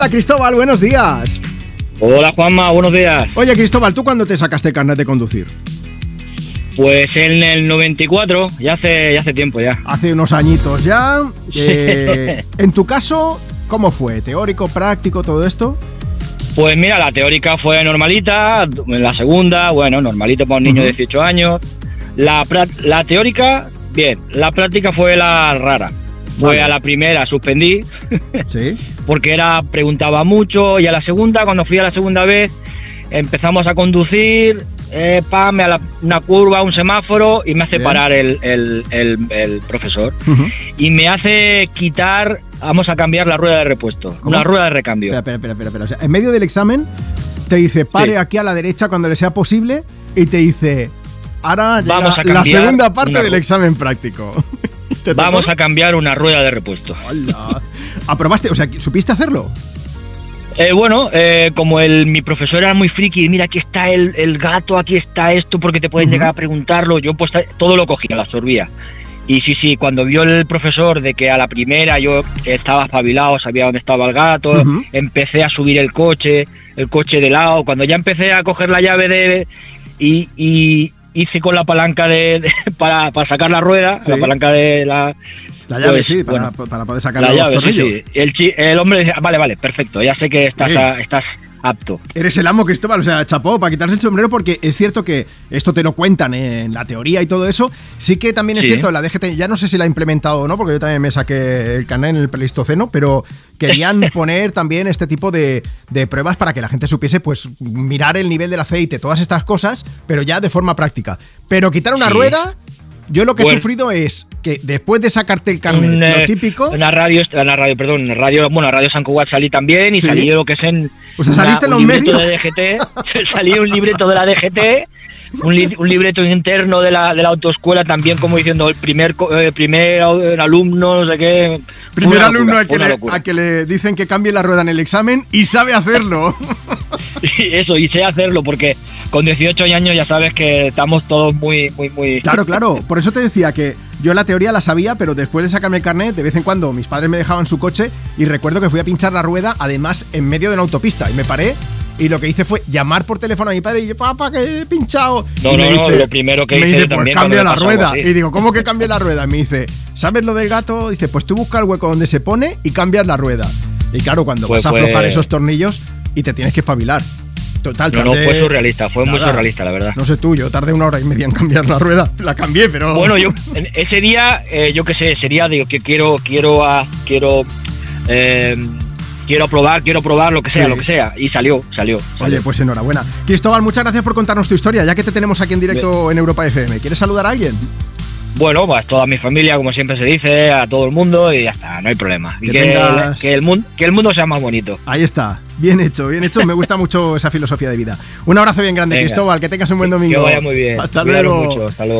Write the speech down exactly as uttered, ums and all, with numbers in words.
Hola Cristóbal, buenos días. Hola Juanma, buenos días. Oye Cristóbal, ¿tú cuándo te sacaste el carnet de conducir? Pues en el noventa y cuatro, ya hace, ya hace tiempo ya. Hace unos añitos ya. Eh, en tu caso, ¿cómo fue? ¿Teórico, práctico, todo esto? Pues mira, la teórica fue normalita, la segunda, bueno, normalito para un niño uh-huh. de dieciocho años. La, la teórica, bien, la práctica fue la rara. Fue vale. A la primera suspendí, ¿sí? Porque era preguntaba mucho, y a la segunda, cuando fui a la segunda vez, empezamos a conducir, eh, pam, a la, una curva, un semáforo, y me hace bien. parar el, el, el, el profesor. Uh-huh. Y me hace quitar, vamos a cambiar la rueda de repuesto, ¿cómo? Una rueda de recambio. Espera, espera, espera, espera. O sea, en medio del examen te dice, pare sí. aquí a la derecha cuando le sea posible, y te dice, ahora llega vamos a la segunda parte del examen práctico. Vamos a cambiar una rueda de repuesto. Hola. ¿Aprobaste? O sea, ¿supiste hacerlo? Eh, bueno, eh, como el, mi profesor era muy friki, mira, aquí está el, el gato, aquí está esto, porque te pueden uh-huh. llegar a preguntarlo, yo pues todo lo cogía, lo absorbía. Y sí, sí, cuando vio el profesor de que a la primera yo estaba espabilado, sabía dónde estaba el gato, uh-huh. empecé a subir el coche, el coche de lado, cuando ya empecé a coger la llave de... y, y hice con la palanca de, de para, para sacar la rueda, sí. la palanca de la... La llave, pues, sí, para, bueno, para poder sacar la los llave, tornillos. Sí, sí. El, el hombre decía, vale, vale, perfecto, ya sé que estás, sí. a, estás apto. Eres el amo, Cristóbal, o sea, chapó, para quitarse el sombrero, porque es cierto que esto te lo cuentan en la teoría y todo eso. Sí que también es sí. cierto, la D G T, ya no sé si la ha implementado o no, porque yo también me saqué el carnet en el Pleistoceno, pero querían poner también este tipo de, de pruebas para que la gente supiese, pues, mirar el nivel del aceite, todas estas cosas, pero ya de forma práctica. Pero quitar una sí. rueda... Yo lo que pues, he sufrido es que después de sacarte el carnet, un, lo típico... En la radio, en la radio, perdón, en la radio, bueno, en Radio San Cugat salí también y ¿sí? salí lo que es en... O sea, ¿saliste en los medios? De D G T, salí un libreto de la D G T, un, li, un libreto interno de la, de la autoescuela también, como diciendo, el primer, eh, primer alumno, no sé qué... Primer locura, alumno a que, le, a que le dicen que cambie la rueda en el examen y sabe hacerlo. Y eso, y sé hacerlo, porque... Con dieciocho años ya sabes que estamos todos muy, muy, muy... Claro, claro. Por eso te decía que yo la teoría la sabía, pero después de sacarme el carnet, de vez en cuando mis padres me dejaban su coche y recuerdo que fui a pinchar la rueda, además, en medio de una autopista. Y me paré y lo que hice fue llamar por teléfono a mi padre y dije, papá, que he pinchado. No, y no, me no, dice, lo primero que me hice dice, también... pues cambia la rueda. Y digo, ¿cómo que cambia la rueda? Y me dice, ¿sabes lo del gato? Dice, pues tú busca el hueco donde se pone y cambias la rueda. Y claro, cuando pues, vas a aflojar pues... esos tornillos y te tienes que espabilar. Total, tardé, no, no, fue surrealista, fue nada, muy surrealista, la verdad. No sé tú, yo tardé una hora y media en cambiar la rueda, la cambié, pero... Bueno, yo ese día, eh, yo qué sé, sería, digo, que quiero, quiero, uh, quiero, eh, quiero probar, quiero probar, lo que sea, sí. lo que sea, y salió, salió, salió. Oye, pues enhorabuena. Cristóbal, muchas gracias por contarnos tu historia, ya que te tenemos aquí en directo Bien. en Europa F M. ¿Quieres saludar a alguien? Bueno, pues toda mi familia, como siempre se dice, a todo el mundo y ya está, no hay problema. Que, que, tengas... que, el, mundo, que el mundo sea más bonito. Ahí está, bien hecho, bien hecho, me gusta mucho esa filosofía de vida. Un abrazo bien grande, Venga. Cristóbal, que tengas un buen domingo. Que vaya muy bien. Hasta luego. Mucho. Hasta luego.